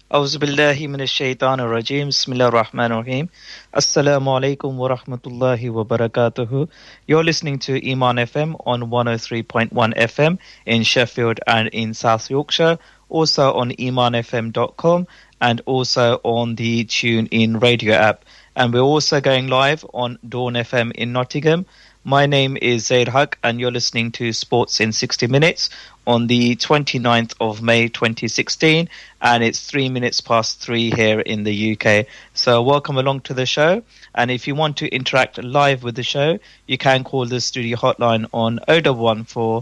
أعوذ بالله من الشيطان الرجيم بسم الله الرحمن الرحيم Assalamu alaikum wa rahmatullahi wa barakatuhu. You're listening to Iman FM on 103.1 FM in Sheffield and in South Yorkshire, also on imanfm.com and also on the TuneIn radio app. And we're also going live on Dawn FM in Nottingham. My name is Zaid Haq and you're listening to Sports in 60 Minutes on the 29th of May 2016, and it's 3 minutes past 3 here in the UK. So welcome along to the show, and if you want to interact live with the show, you can call the studio hotline on 0114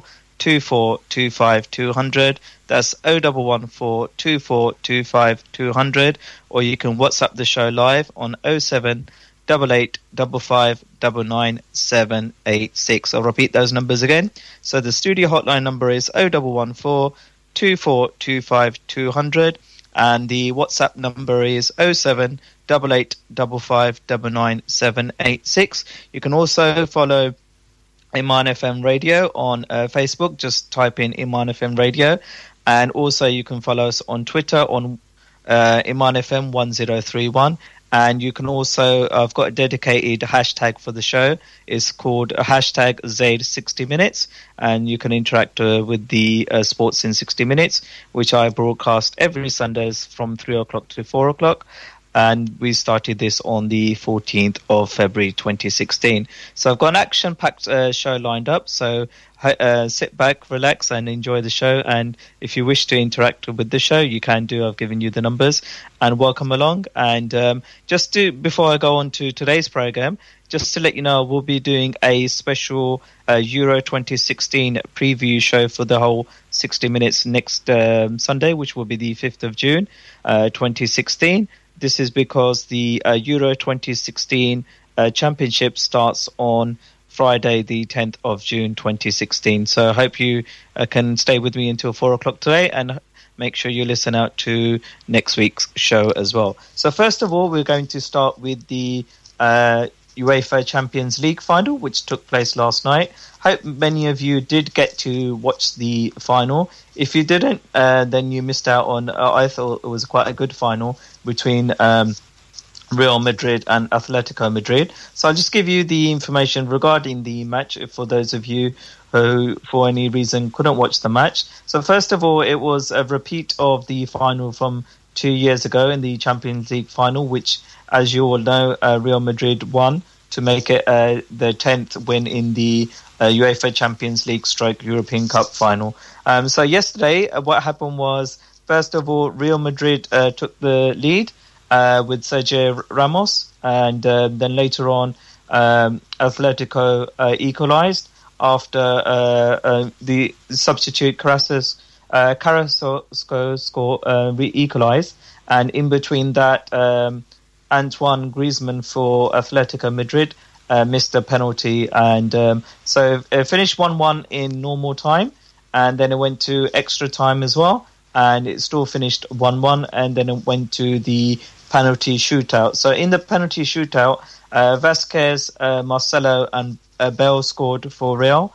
2425 200. That's 0114 2425 200, or you can WhatsApp the show live on 07 88 55 99 786. I'll repeat those numbers again. So the studio hotline number is 0114 2425 200, and the WhatsApp number is 07 88 55 99 786. You can also follow Iman FM Radio on Facebook. Just type in Iman FM Radio, and also you can follow us on Twitter on Iman FM 1031. And you can also, I've got a dedicated hashtag for the show. It's called hashtag Zaid60 Minutes. And you can interact with the Sports in 60 Minutes, which I broadcast every Sundays from 3 o'clock to 4 o'clock. And we started this on the 14th of February 2016. So I've got an action-packed show lined up. So sit back, relax, and enjoy the show. And if you wish to interact with the show, you can do. I've given you the numbers. And welcome along. And before I go on to today's program, just to let you know, we'll be doing a special Euro 2016 preview show for the whole 60 minutes next Sunday, which will be the 5th of June 2016. This is because the Euro 2016 championship starts on Friday, the 10th of June 2016. So I hope you can stay with me until 4 o'clock today, and make sure you listen out to next week's show as well. So first of all, we're going to start with the UEFA Champions League final, which took place last night. Hope many of you did get to watch the final. If you didn't, then you missed out on, I thought it was quite a good final between Real Madrid and Atletico Madrid. So I'll just give you the information regarding the match for those of you who, for any reason, couldn't watch the match. So first of all, it was a repeat of the final from 2 years ago in the Champions League final, which, as you all know, Real Madrid won to make it the 10th win in the UEFA Champions League / European Cup final. So yesterday, what happened was, first of all, Real Madrid took the lead with Sergio Ramos, and then later on, Atletico equalised after the substitute Carrasco equalised, and in between that, Antoine Griezmann for Atletico Madrid missed a penalty, and so it finished 1-1 in normal time, and then it went to extra time as well, and it still finished 1-1, and then it went to the penalty shootout. So in the penalty shootout, Vasquez, Marcelo and Bale scored for Real,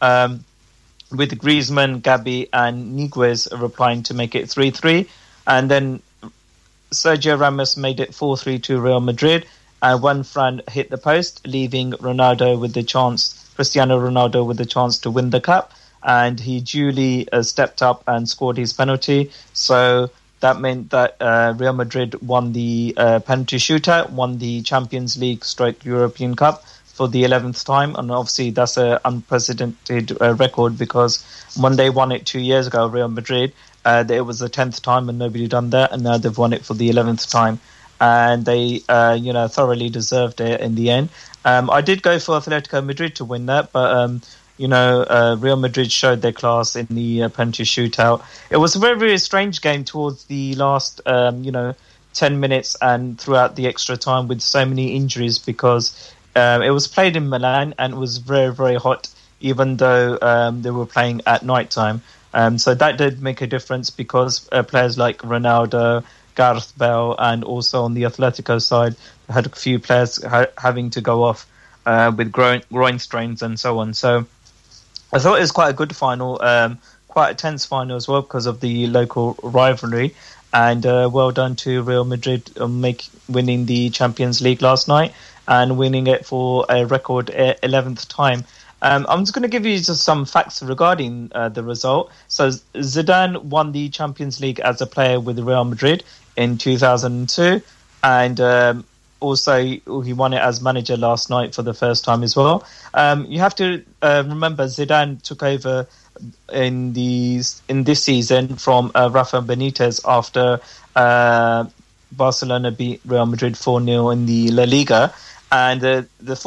with Griezmann, Gabi and Niguez replying to make it 3-3, and then Sergio Ramos made it 4-3 to Real Madrid, and one Fran hit the post, leaving Cristiano Ronaldo with the chance to win the cup, and he duly stepped up and scored his penalty. So that meant that Real Madrid won the penalty shootout, won the Champions League / European Cup for the 11th time, and obviously that's an unprecedented record, because when they won it 2 years ago, Real Madrid, it was the 10th time and nobody done that, and now they've won it for the 11th time, and they thoroughly deserved it in the end. I did go for Atletico Madrid to win that, but Real Madrid showed their class in the penalty shootout. It was a very, very strange game towards the last 10 minutes and throughout the extra time, with so many injuries, because it was played in Milan and it was very, very hot, even though they were playing at night time. So that did make a difference, because players like Ronaldo, Gareth Bale, and also on the Atletico side, had a few players having to go off with groin strains and so on. So I thought it was quite a good final, quite a tense final as well, because of the local rivalry. And well done to Real Madrid winning the Champions League last night and winning it for a record 11th time. I'm just going to give you just some facts regarding the result. So Zidane won the Champions League as a player with Real Madrid in 2002, and also he won it as manager last night for the first time as well. You have to remember Zidane took over in this season from Rafa Benitez after Barcelona beat Real Madrid 4-0 in the La Liga. And the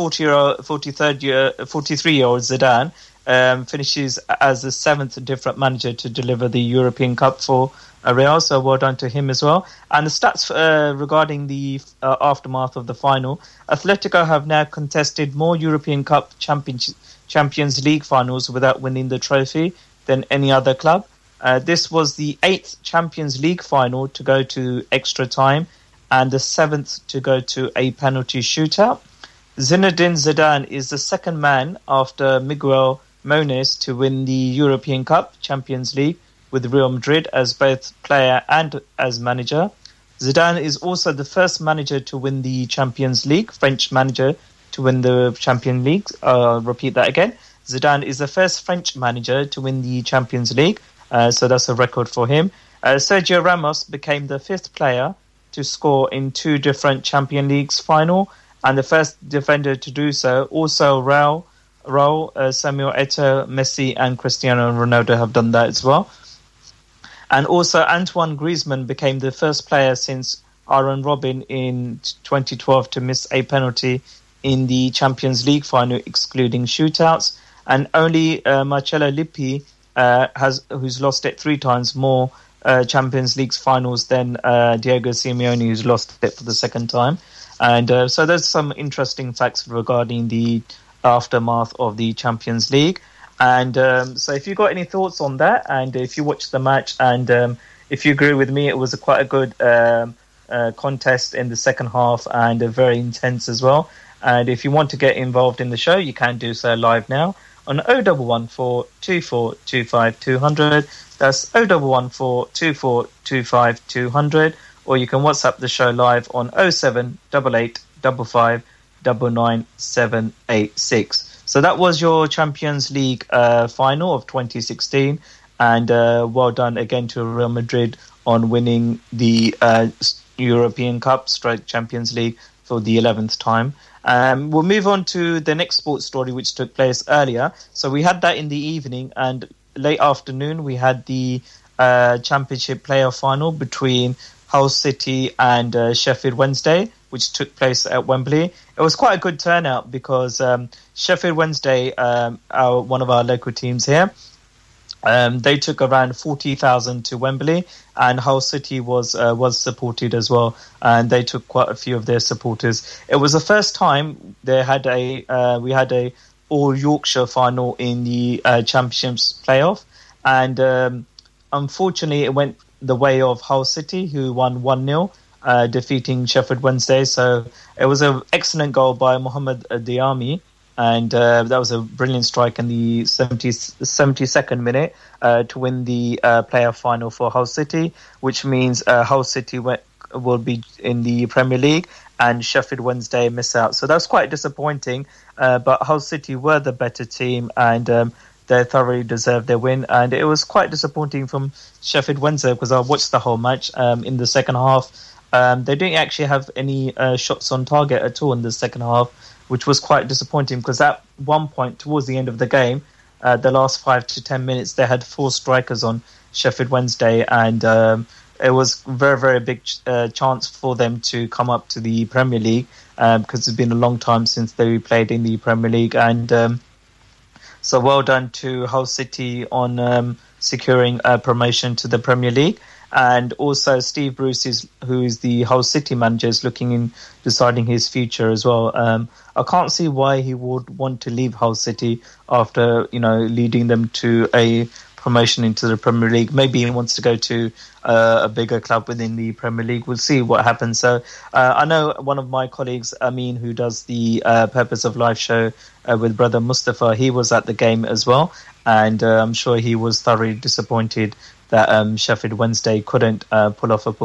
43-year-old Zidane finishes as the seventh different manager to deliver the European Cup for Real, so well done to him as well. And the stats regarding the aftermath of the final: Atletico have now contested more European Cup Champions League finals without winning the trophy than any other club. This was the 8th Champions League final to go to extra time, and the 7th to go to a penalty shootout. Zinedine Zidane is the second man after Miguel Moniz to win the European Cup Champions League with Real Madrid as both player and as manager. Zidane is also the first manager to win the Champions League, French manager to win the Champions League. I'll repeat that again. Zidane is the first French manager to win the Champions League, so that's a record for him. Sergio Ramos became the 5th player to score in 2 different Champions Leagues final, and the first defender to do so. Also, Raul, Samuel Eto'o, Messi, and Cristiano Ronaldo have done that as well. And also, Antoine Griezmann became the first player since Arjen Robben in 2012 to miss a penalty in the Champions League final, excluding shootouts. And only Marcello Lippi, who's lost it 3 times more Champions League finals than Diego Simeone, who's lost it for the 2nd time. And so there's some interesting facts regarding the aftermath of the Champions League. And so if you've got any thoughts on that, and if you watched the match, and if you agree with me, it was quite a good contest in the second half, and very intense as well. And if you want to get involved in the show, you can do so live now on 0114 2425 200. That's 0114 2425 200. Or you can WhatsApp the show live on 0788 55 99786. So that was your Champions League final of 2016. And well done again to Real Madrid on winning the European Cup / Champions League for the 11th time. We'll move on to the next sports story, which took place earlier. So we had that in the evening, and late afternoon we had the Championship playoff final between Hull City and Sheffield Wednesday, which took place at Wembley. It was quite a good turnout because Sheffield Wednesday, one of our local teams here, they took around 40,000 to Wembley, and Hull City was supported as well, and they took quite a few of their supporters. It was the first time we had a all Yorkshire final in the Championships playoff, and unfortunately it went the way of Hull City, who won 1-0, defeating Sheffield Wednesday. So it was an excellent goal by Mohamed Diami, and that was a brilliant strike in the 72nd minute to win the playoff final for Hull City, which means Hull City will be in the Premier League and Sheffield Wednesday miss out. So that's quite disappointing, but Hull City were the better team, and they thoroughly deserved their win. And it was quite disappointing from Sheffield Wednesday because I watched the whole match. In the second half, they didn't actually have any shots on target at all in the second half, which was quite disappointing because at one point towards the end of the game, the last 5 to 10 minutes, they had 4 strikers on Sheffield Wednesday, and it was very, very big chance for them to come up to the Premier League because it's been a long time since they played in the Premier League. And so well done to Hull City on securing a promotion to the Premier League. And also Steve Bruce, who is the Hull City manager, is looking in deciding his future as well. I can't see why he would want to leave Hull City after, leading them to a promotion into the Premier League. Maybe he wants to go to a bigger club within the Premier League. We'll see what happens. So I know one of my colleagues, Amin, who does the Purpose of Life show with brother Mustafa, he was at the game as well. And I'm sure he was thoroughly disappointed that Sheffield Wednesday couldn't pull off a